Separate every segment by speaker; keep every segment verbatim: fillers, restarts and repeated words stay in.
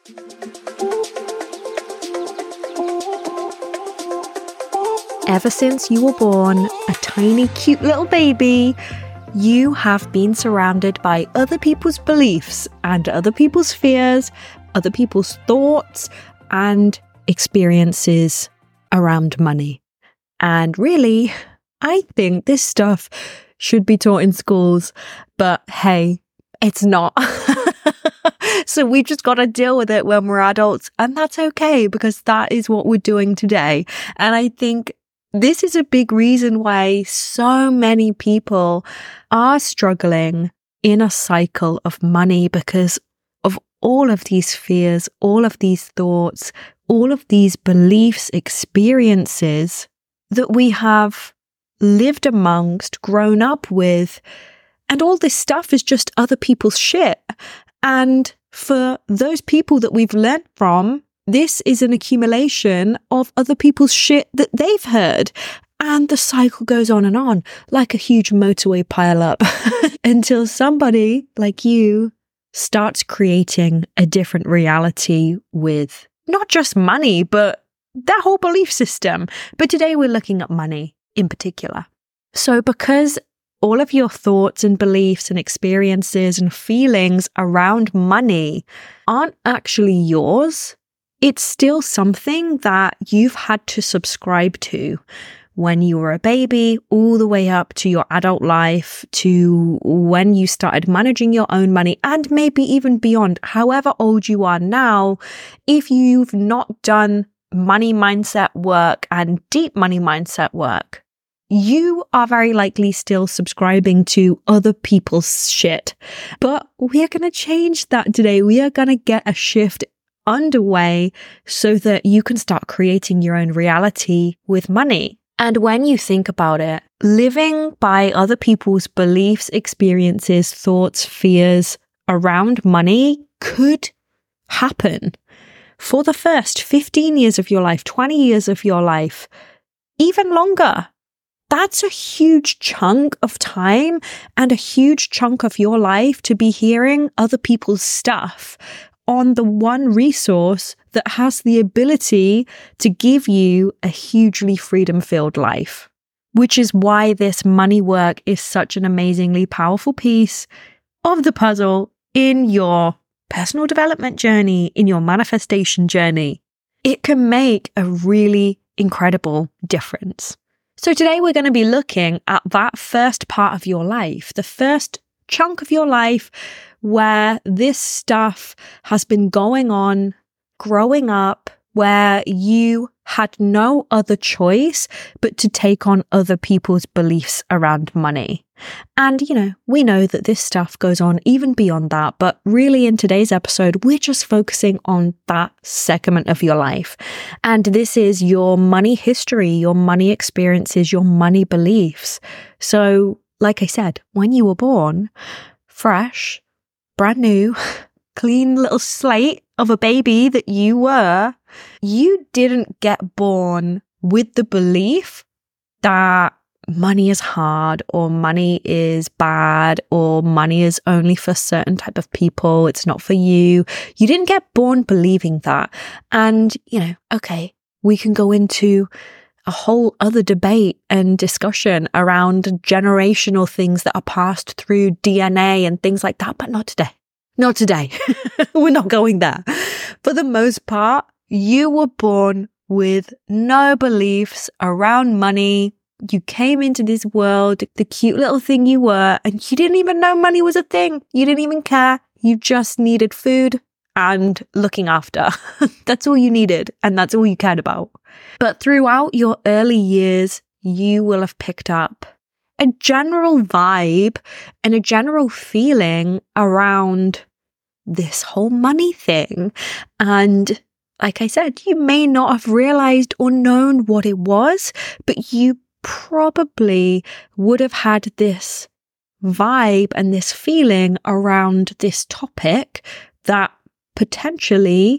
Speaker 1: Ever since you were born, a tiny cute little baby, you have been surrounded by other people's beliefs and other people's fears, other people's thoughts and experiences around money. And really, I think this stuff should be taught in schools, but hey, it's not. So we just got to deal with it when we're adults, and that's okay because that is what we're doing today. And I think this is a big reason why so many people are struggling in a cycle of money, because of all of these fears, all of these thoughts, all of these beliefs, experiences that we have lived amongst, grown up with, and all this stuff is just other people's shit. And for those people that we've learned from, this is an accumulation of other people's shit that they've heard. And the cycle goes on and on like a huge motorway pileup until somebody like you starts creating a different reality with not just money, but that whole belief system. But today we're looking at money in particular. So because all of your thoughts and beliefs and experiences and feelings around money aren't actually yours, it's still something that you've had to subscribe to when you were a baby, all the way up to your adult life, to when you started managing your own money, and maybe even beyond, however old you are now. If you've not done money mindset work and deep money mindset work, you are very likely still subscribing to other people's shit. But we are going to change that today. We are going to get a shift underway so that you can start creating your own reality with money. And when you think about it, living by other people's beliefs, experiences, thoughts, fears around money could happen for the first fifteen years of your life, twenty years of your life, even longer. That's a huge chunk of time and a huge chunk of your life to be hearing other people's stuff on the one resource that has the ability to give you a hugely freedom-filled life, which is why this money work is such an amazingly powerful piece of the puzzle in your personal development journey, in your manifestation journey. It can make a really incredible difference. So today we're going to be looking at that first part of your life, the first chunk of your life where this stuff has been going on, growing up, where you had no other choice but to take on other people's beliefs around money. And, you know, we know that this stuff goes on even beyond that, but really in today's episode, we're just focusing on that segment of your life. And this is your money history, your money experiences, your money beliefs. So, like I said, when you were born, fresh, brand new, clean little slate of a baby that you were, you didn't get born with the belief that money is hard or money is bad or money is only for certain type of people. It's not for you. You didn't get born believing that. And, you know, okay, we can go into a whole other debate and discussion around generational things that are passed through D N A and things like that, but not today. Not today. We're not going there. For the most part, you were born with no beliefs around money. You came into this world, the cute little thing you were, and you didn't even know money was a thing. You didn't even care. You just needed food and looking after. That's all you needed, and that's all you cared about. But throughout your early years, you will have picked up a general vibe and a general feeling around this whole money thing. And like I said, you may not have realized or known what it was, but you probably would have had this vibe and this feeling around this topic that potentially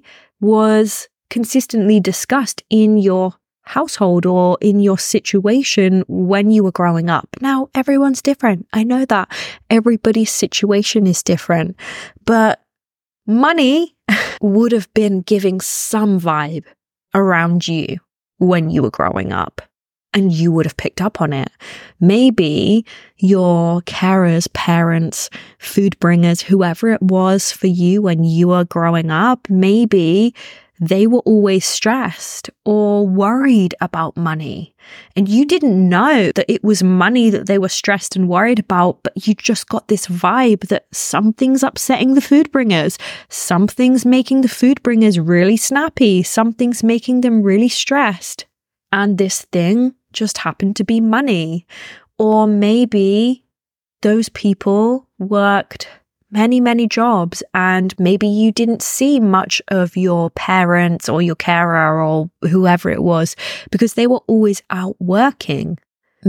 Speaker 1: was consistently discussed in your household or in your situation when you were growing up. Now, everyone's different. I know that everybody's situation is different, but money would have been giving some vibe around you when you were growing up. And you would have picked up on it. Maybe your carers, parents, food bringers, whoever it was for you when you were growing up, maybe they were always stressed or worried about money. And you didn't know that it was money that they were stressed and worried about, but you just got this vibe that something's upsetting the food bringers. Something's making the food bringers really snappy. Something's making them really stressed. And this thing just happened to be money. Or maybe those people worked many, many jobs and maybe you didn't see much of your parents or your carer or whoever it was because they were always out working.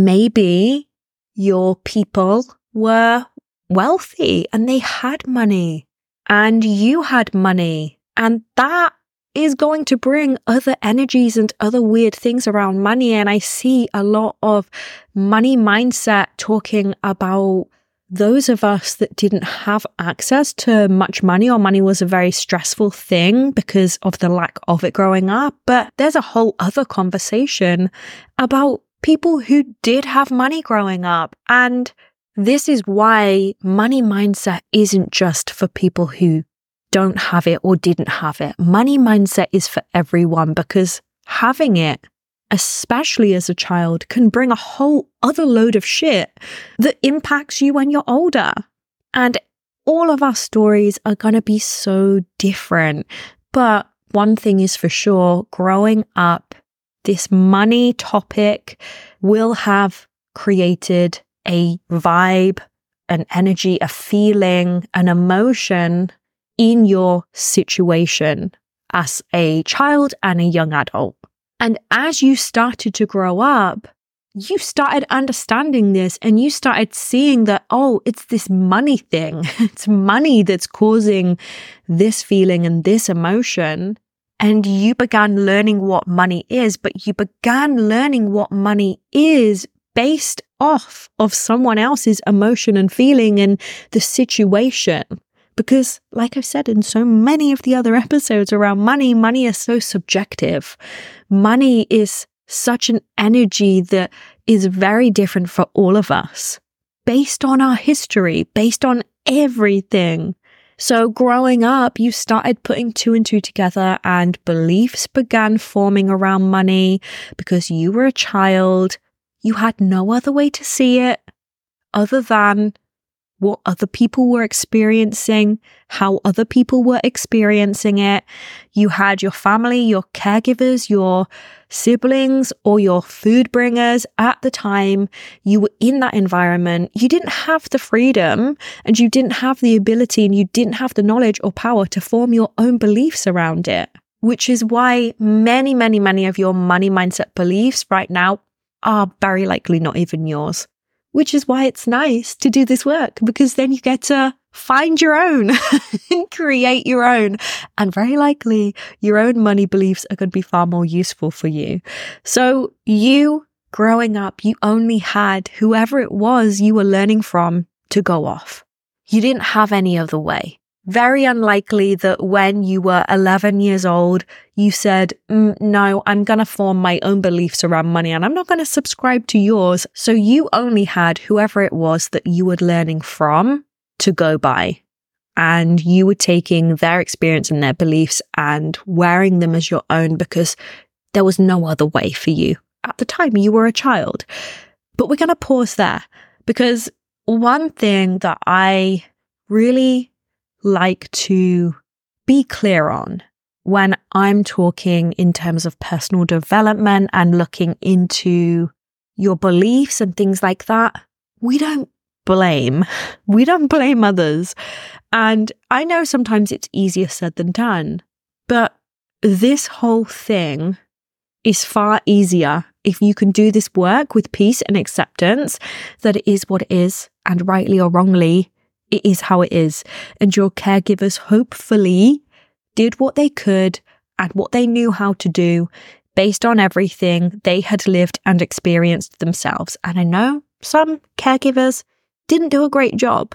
Speaker 1: Maybe your people were wealthy and they had money and you had money, and that is going to bring other energies and other weird things around money. And I see a lot of money mindset talking about those of us that didn't have access to much money, or money was a very stressful thing because of the lack of it growing up. But there's a whole other conversation about people who did have money growing up. And this is why money mindset isn't just for people who don't have it or didn't have it. Money mindset is for everyone because having it, especially as a child, can bring a whole other load of shit that impacts you when you're older. And all of our stories are going to be so different. But one thing is for sure, growing up, this money topic will have created a vibe, an energy, a feeling, an emotion in your situation as a child and a young adult. And as you started to grow up, you started understanding this and you started seeing that, oh, it's this money thing. It's money that's causing this feeling and this emotion. And you began learning what money is, but you began learning what money is based off of someone else's emotion and feeling and the situation. Because, like I've said in so many of the other episodes around money, money is so subjective. Money is such an energy that is very different for all of us, based on our history, based on everything. So growing up, you started putting two and two together and beliefs began forming around money because you were a child. You had no other way to see it other than what other people were experiencing, how other people were experiencing it. You had your family, your caregivers, your siblings, or your food bringers at the time. You were in that environment. You didn't have the freedom and you didn't have the ability and you didn't have the knowledge or power to form your own beliefs around it, which is why many, many, many of your money mindset beliefs right now are very likely not even yours. Which is why it's nice to do this work, because then you get to find your own and create your own. And very likely your own money beliefs are going to be far more useful for you. So you growing up, you only had whoever it was you were learning from to go off. You didn't have any other way. Very unlikely that when you were eleven years old, you said, mm, no, I'm going to form my own beliefs around money and I'm not going to subscribe to yours. So you only had whoever it was that you were learning from to go by. And you were taking their experience and their beliefs and wearing them as your own because there was no other way for you. At the time, you were a child. But we're going to pause there because one thing that I really like to be clear on when I'm talking in terms of personal development and looking into your beliefs and things like that, we don't blame. We don't blame others. And I know sometimes it's easier said than done, but this whole thing is far easier if you can do this work with peace and acceptance that it is what it is, and rightly or wrongly, it is how it is. And your caregivers hopefully did what they could and what they knew how to do based on everything they had lived and experienced themselves. And I know some caregivers didn't do a great job.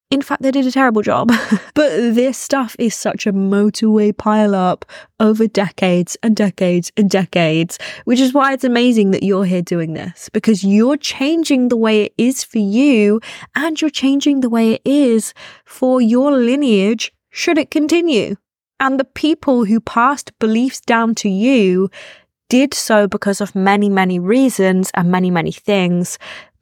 Speaker 1: In fact, they did a terrible job. But this stuff is such a motorway pileup over decades and decades and decades, which is why it's amazing that you're here doing this, because you're changing the way it is for you, and you're changing the way it is for your lineage should it continue. And the people who passed beliefs down to you did so because of many, many reasons and many, many things.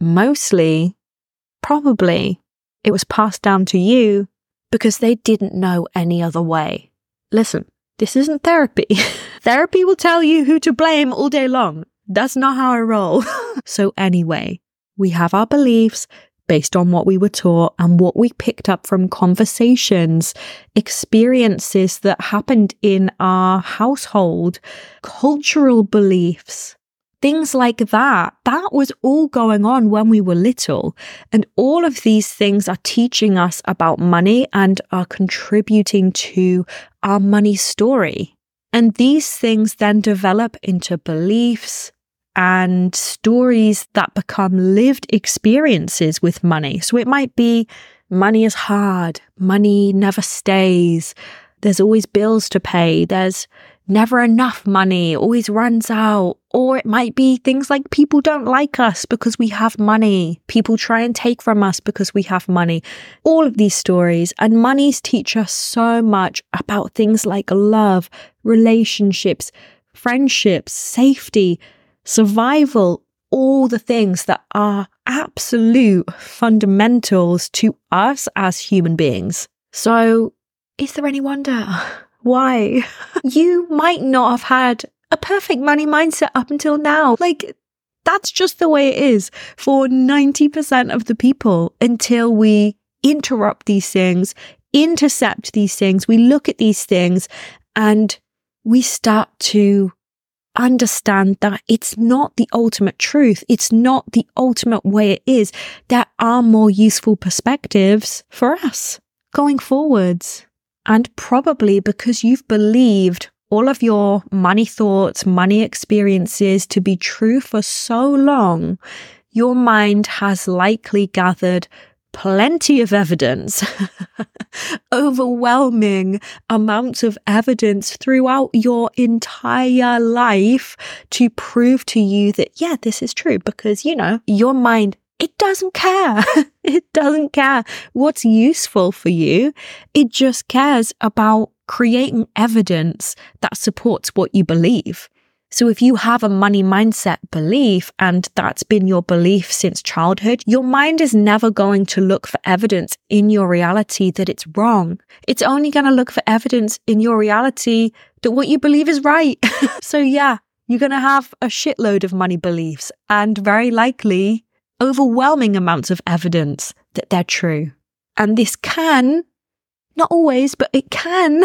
Speaker 1: Mostly, probably, it was passed down to you because they didn't know any other way. Listen, this isn't therapy. Therapy will tell you who to blame all day long. That's not how I roll. So anyway, we have our beliefs based on what we were taught and what we picked up from conversations, experiences that happened in our household, cultural beliefs. Things like that, that was all going on when we were little. And all of these things are teaching us about money and are contributing to our money story. And these things then develop into beliefs and stories that become lived experiences with money. So it might be money is hard, money never stays, there's always bills to pay, there's never enough money, always runs out. Or it might be things like people don't like us because we have money. People try and take from us because we have money. All of these stories and monies teach us so much about things like love, relationships, friendships, safety, survival, all the things that are absolute fundamentals to us as human beings. So, is there any wonder why you might not have had a perfect money mindset up until now? Like, that's just the way it is for ninety percent of the people until we interrupt these things, intercept these things, we look at these things and we start to understand that it's not the ultimate truth. It's not the ultimate way it is. There are more useful perspectives for us going forwards. And probably because you've believed all of your money thoughts, money experiences to be true for so long, your mind has likely gathered plenty of evidence, overwhelming amounts of evidence throughout your entire life to prove to you that, yeah, this is true. Because, you know, your mind, it doesn't care. It doesn't care what's useful for you. It just cares about creating evidence that supports what you believe. So if you have a money mindset belief and that's been your belief since childhood, your mind is never going to look for evidence in your reality that it's wrong. It's only going to look for evidence in your reality that what you believe is right. So yeah, you're going to have a shitload of money beliefs and very likely overwhelming amounts of evidence that they're true. And this can, not always, but it can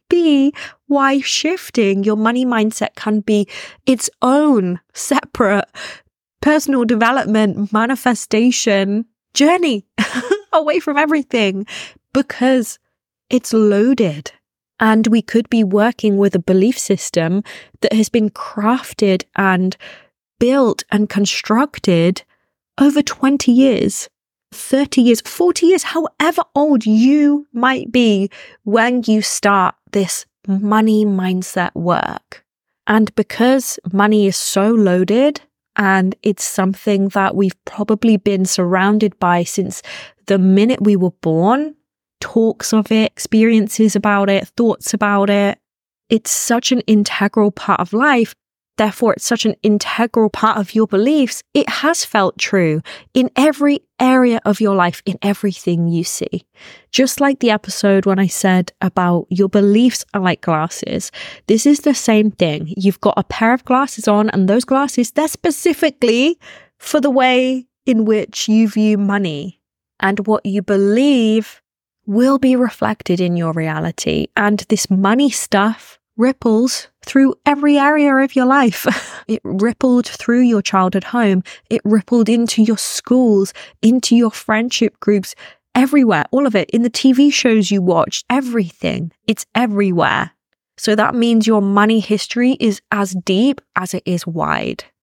Speaker 1: be why shifting your money mindset can be its own separate personal development manifestation journey away from everything, because it's loaded. And we could be working with a belief system that has been crafted and built and constructed over twenty years, thirty years, forty years, however old you might be when you start this money mindset work. And because money is so loaded and it's something that we've probably been surrounded by since the minute we were born, talks of it, experiences about it, thoughts about it, it's such an integral part of life. Therefore, it's such an integral part of your beliefs. It has felt true in every area of your life, in everything you see. Just like the episode when I said about your beliefs are like glasses. This is the same thing. You've got a pair of glasses on, and those glasses, they're specifically for the way in which you view money. And what you believe will be reflected in your reality. And this money stuff ripples through every area of your life. It rippled through your childhood home. It rippled into your schools, into your friendship groups, everywhere, all of it, in the T V shows you watched, everything. It's everywhere. So that means your money history is as deep as it is wide.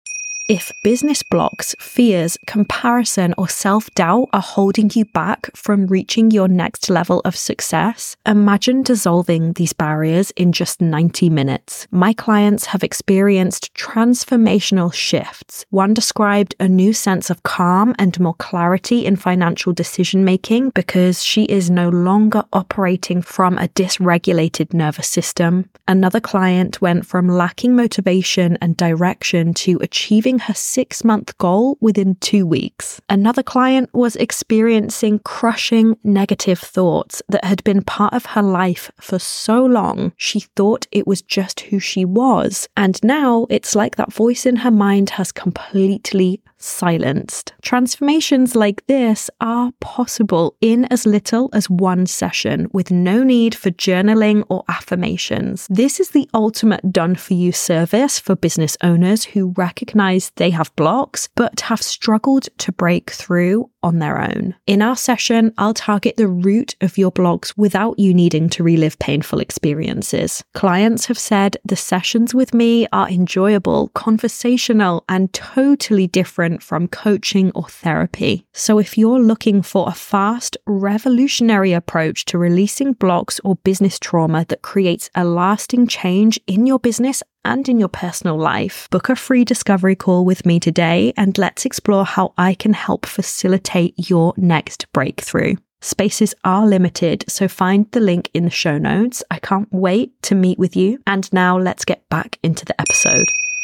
Speaker 1: If business blocks, fears, comparison, or self-doubt are holding you back from reaching your next level of success, imagine dissolving these barriers in just ninety minutes. My clients have experienced transformational shifts. One described a new sense of calm and more clarity in financial decision-making because she is no longer operating from a dysregulated nervous system. Another client went from lacking motivation and direction to achieving her six-month goal within two weeks. Another client was experiencing crushing negative thoughts that had been part of her life for so long she thought it was just who she was, and now it's like that voice in her mind has completely silenced. Transformations like this are possible in as little as one session with no need for journaling or affirmations. This is the ultimate done-for-you service for business owners who recognize they have blocks but have struggled to break through on their own. In our session, I'll target the root of your blocks without you needing to relive painful experiences. Clients have said the sessions with me are enjoyable, conversational, and totally different from coaching or therapy. So if you're looking for a fast, revolutionary approach to releasing blocks or business trauma that creates a lasting change in your business and in your personal life, book a free discovery call with me today and let's explore how I can help facilitate your next breakthrough. Spaces are limited, so find the link in the show notes. I can't wait to meet with you. And now let's get back into the episode.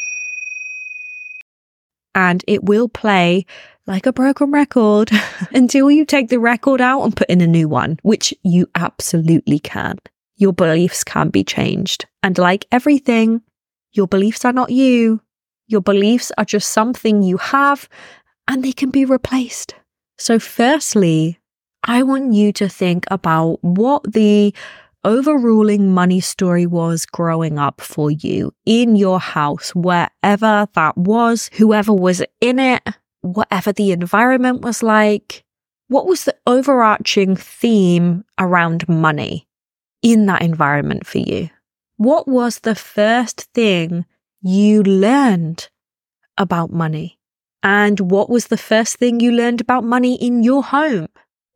Speaker 1: And it will play like a broken record until you take the record out and put in a new one, which you absolutely can. Your beliefs can be changed. And like everything, your beliefs are not you. Your beliefs are just something you have and they can be replaced. So firstly, I want you to think about what the overruling money story was growing up for you in your house, wherever that was, whoever was in it, whatever the environment was like. What was the overarching theme around money in that environment for you? What was the first thing you learned about money? And what was the first thing you learned about money in your home?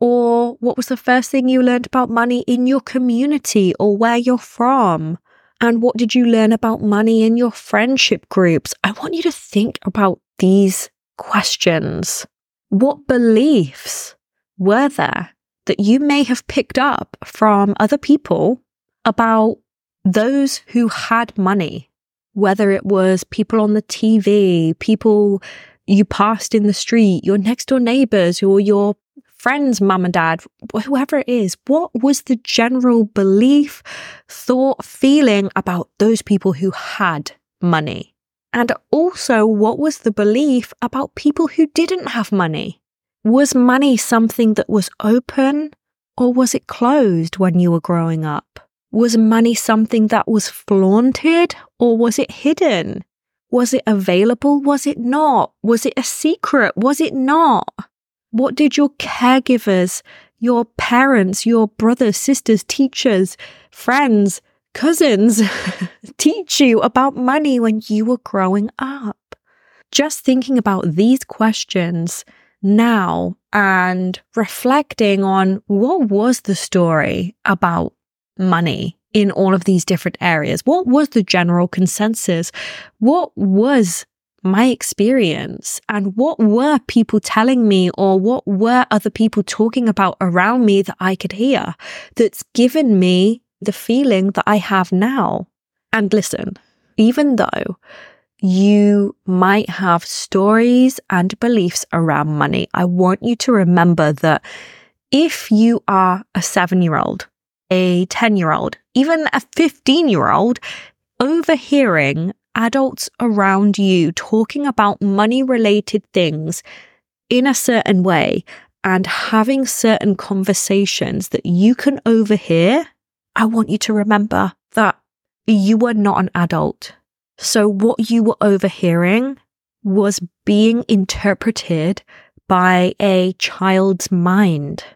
Speaker 1: Or what was the first thing you learned about money in your community or where you're from? And what did you learn about money in your friendship groups? I want you to think about these questions. What beliefs were there that you may have picked up from other people about those who had money? Whether it was people on the T V, people you passed in the street, your next door neighbors, or your friends, mum and dad, whoever it is, what was the general belief, thought, feeling about those people who had money? And also, what was the belief about people who didn't have money? Was money something that was open or was it closed when you were growing up? Was money something that was flaunted or was it hidden? Was it available? Was it not? Was it a secret? Was it not? What did your caregivers, your parents, your brothers, sisters, teachers, friends, cousins teach you about money when you were growing up? Just thinking about these questions now and reflecting on what was the story about money in all of these different areas. What was the general consensus? What was my experience? And what were people telling me, or what were other people talking about around me that I could hear that's given me the feeling that I have now? And listen, even though you might have stories and beliefs around money, I want you to remember that if you are a seven-year-old, a ten-year-old, even a fifteen-year-old, overhearing adults around you talking about money-related things in a certain way and having certain conversations that you can overhear, I want you to remember that you were not an adult. So what you were overhearing was being interpreted by a child's mind.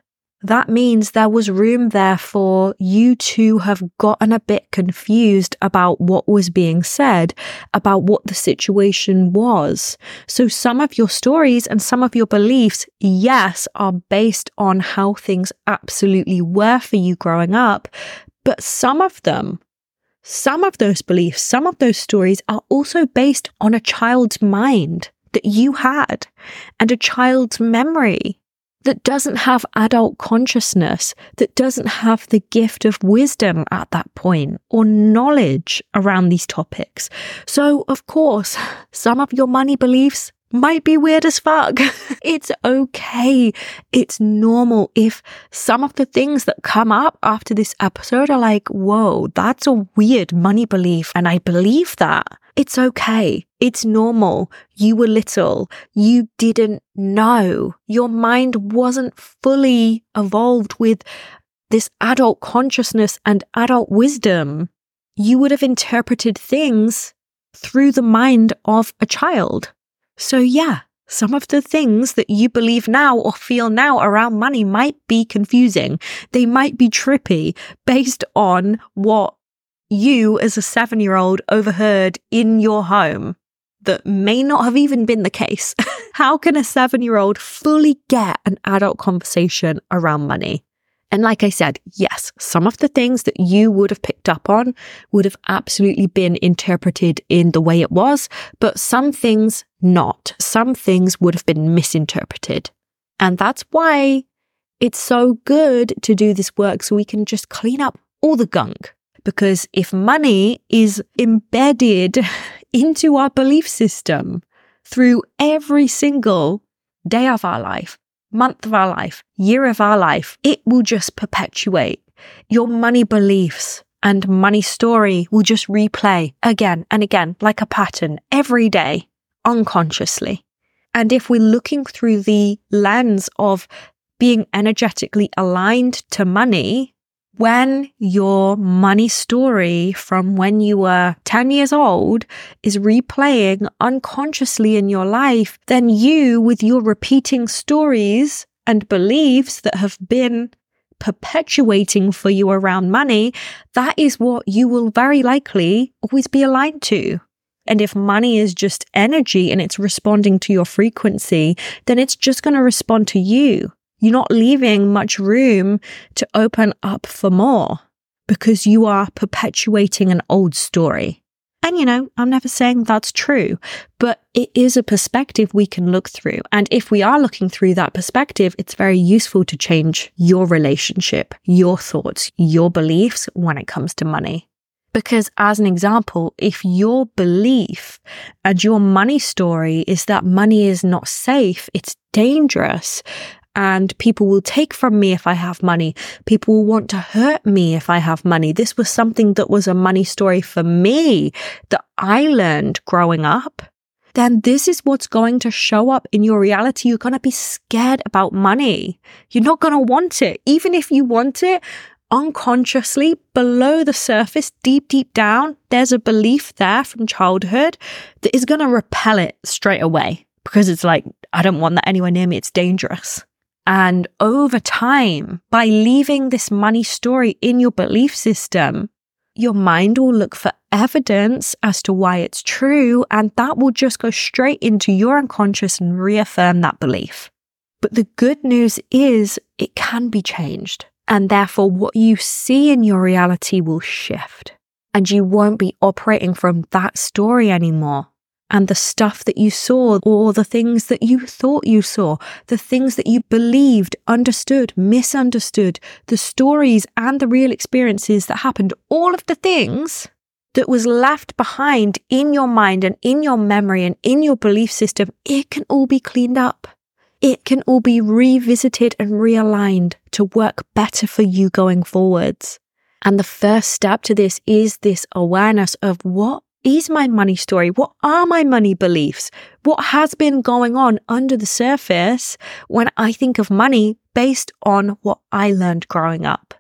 Speaker 1: that means there was room there for you to have gotten a bit confused about what was being said, about what the situation was. So some of your stories and some of your beliefs, yes, are based on how things absolutely were for you growing up, but some of them, some of those beliefs, some of those stories are also based on a child's mind that you had and a child's memory that doesn't have adult consciousness, that doesn't have the gift of wisdom at that point or knowledge around these topics. So, of course, some of your money beliefs might be weird as fuck. It's okay. It's normal if some of the things that come up after this episode are like, whoa, that's a weird money belief, and I believe that. It's okay. It's normal. You were little. You didn't know. Your mind wasn't fully evolved with this adult consciousness and adult wisdom. You would have interpreted things through the mind of a child. So yeah, some of the things that you believe now or feel now around money might be confusing. They might be trippy based on what you as a seven-year-old overheard in your home that may not have even been the case. How can a seven-year-old fully get an adult conversation around money? And like I said, yes, some of the things that you would have picked up on would have absolutely been interpreted in the way it was, but some things not. Some things would have been misinterpreted. And that's why it's so good to do this work, so we can just clean up all the gunk. Because if money is embedded into our belief system through every single day of our life, month of our life, year of our life, it will just perpetuate. Your money beliefs and money story will just replay again and again like a pattern every day, unconsciously. And if we're looking through the lens of being energetically aligned to money, when your money story from when you were ten years old is replaying unconsciously in your life, then you, with your repeating stories and beliefs that have been perpetuating for you around money, that is what you will very likely always be aligned to. And if money is just energy and it's responding to your frequency, then it's just going to respond to you. You're not leaving much room to open up for more because you are perpetuating an old story. And, you know, I'm never saying that's true, but it is a perspective we can look through. And if we are looking through that perspective, it's very useful to change your relationship, your thoughts, your beliefs when it comes to money. Because as an example, if your belief and your money story is that money is not safe, it's dangerous, and people will take from me if I have money. People will want to hurt me if I have money. This was something that was a money story for me that I learned growing up. Then this is what's going to show up in your reality. You're going to be scared about money. You're not going to want it. Even if you want it, unconsciously, below the surface, deep, deep down, there's a belief there from childhood that is going to repel it straight away because it's like, I don't want that anywhere near me. It's dangerous. And over time, by leaving this money story in your belief system, your mind will look for evidence as to why it's true, and that will just go straight into your unconscious and reaffirm that belief. But the good news is it can be changed, and therefore what you see in your reality will shift, and you won't be operating from that story anymore. And the stuff that you saw, or the things that you thought you saw, the things that you believed, understood, misunderstood, the stories and the real experiences that happened, all of the things that was left behind in your mind and in your memory and in your belief system, it can all be cleaned up. It can all be revisited and realigned to work better for you going forwards. And the first step to this is this awareness of what is my money story? What are my money beliefs? What has been going on under the surface when I think of money based on what I learned growing up?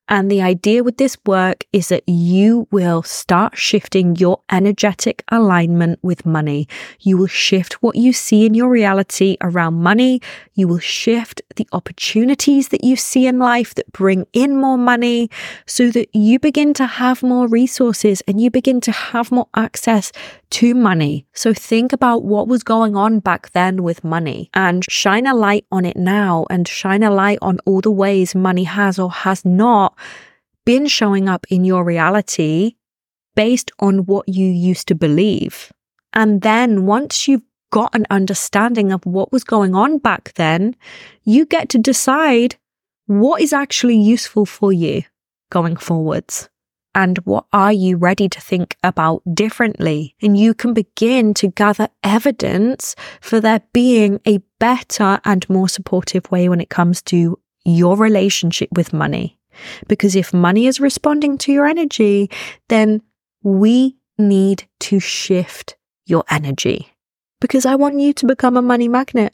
Speaker 1: And the idea with this work is that you will start shifting your energetic alignment with money. You will shift what you see in your reality around money. You will shift the opportunities that you see in life that bring in more money so that you begin to have more resources and you begin to have more access to money. So think about what was going on back then with money and shine a light on it now, and shine a light on all the ways money has or has not been showing up in your reality based on what you used to believe. And then once you've got an understanding of what was going on back then, you get to decide what is actually useful for you going forwards. And what are you ready to think about differently? And you can begin to gather evidence for there being a better and more supportive way when it comes to your relationship with money. Because if money is responding to your energy, then we need to shift your energy. Because I want you to become a money magnet.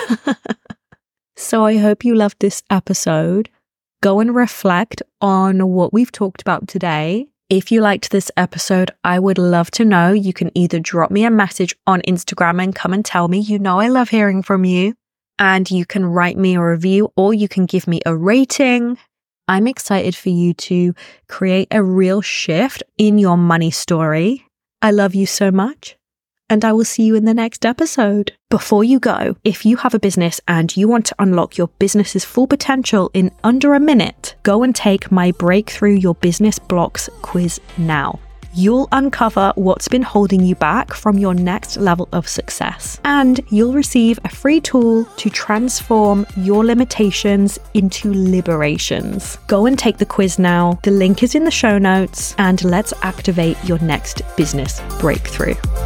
Speaker 1: So I hope you loved this episode. Go and reflect on what we've talked about today. If you liked this episode, I would love to know. You can either drop me a message on Instagram and come and tell me. You know I love hearing from you. And you can write me a review, or you can give me a rating. I'm excited for you to create a real shift in your money story. I love you so much, and I will see you in the next episode. Before you go, if you have a business and you want to unlock your business's full potential in under a minute, go and take my Breakthrough Your Business Blocks quiz now. You'll uncover what's been holding you back from your next level of success, and you'll receive a free tool to transform your limitations into liberations. Go and take the quiz now. The link is in the show notes, and let's activate your next business breakthrough.